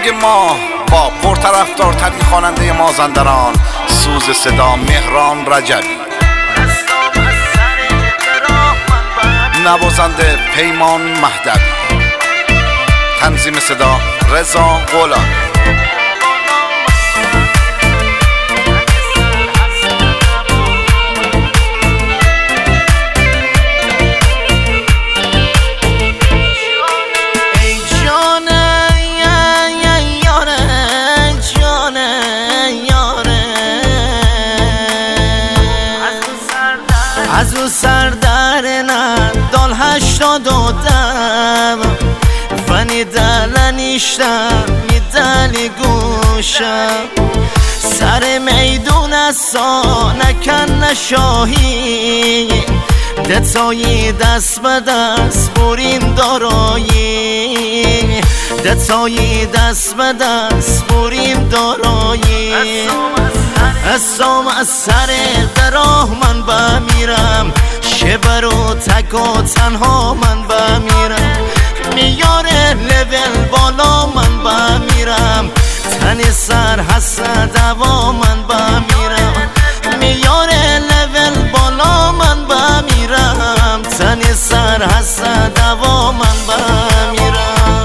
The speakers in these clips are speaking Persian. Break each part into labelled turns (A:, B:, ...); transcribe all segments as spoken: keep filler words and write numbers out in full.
A: رنگ ما با پرطرفدارترین خواننده مازندران، سوز صدا مهران رجبی، نوازنده پیمان مهدوی، تنظیم صدا رضا غلام.
B: از او سردرنه دال هشتاد دادم فنی دلنیشتم میدلی گوشم سر میدون اصا نکن نشاهی دتایی دست به دست بریم دارایی دتایی دست به دست بریم دارایی اسام از سر دراه من بمیرم شبر و تک و تنها من بمیرم میاره لول بالا من بمیرم تن سر حسد دوا من بمیرم میاره لول بالا من بمیرم تن سر حسد دوا من بمیرم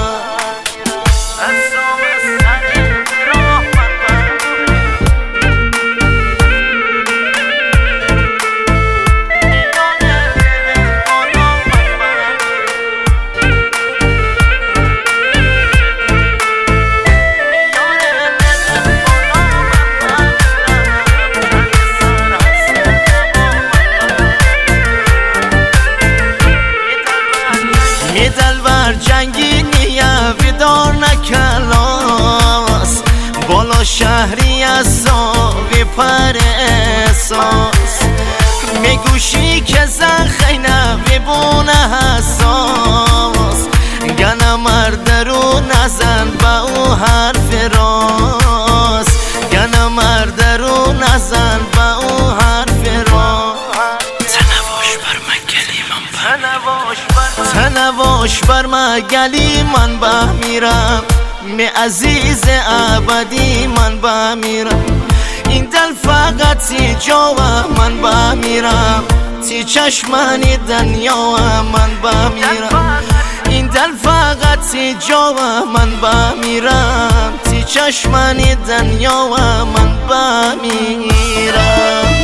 B: می دلبر جنگی نیم ویدار نکلاس بالا شهری از وی پر احساس می گوشی که زن خینه وی بونه حساس گنه مرد رو نزن با او حرف راست گنه مرد رو نزن با او حرف راست تنواش بر من گلی من بمیرم می عزیز ابدی من بمیرم این دل فقط تی جا من بمیرم تی چشمانی دنیا من بمیرم این دل فقط تی جا من بمیرم تی چشمانی دنیا من بمیرم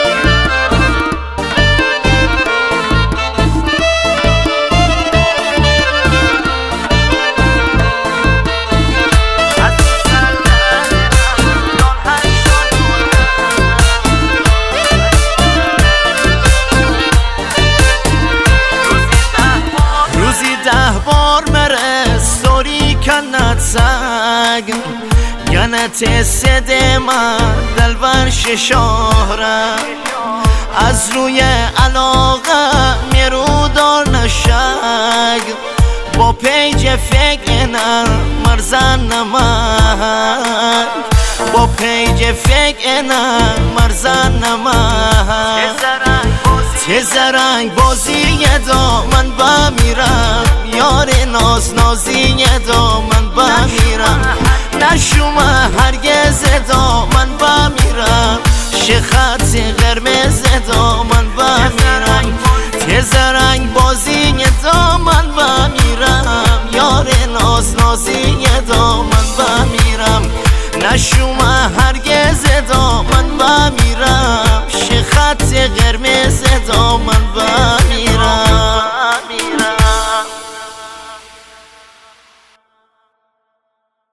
B: ده بار مره سوری کنت سگ گنت سده من دلبر ششاره از روی علاقه میرو دار نشگ با پیج فکر نه مرزن نمک با پیج فکر نه مرزن نمک تز رنگ بازی دا من بمیرم یار ناز نازی دا من بمیرم نشومه هرگز دا من بمیرم شخط قرمز دا من بمیرم تز رنگ بازی دا من بمیرم یار ناز نازی دا من بمیرم نشومه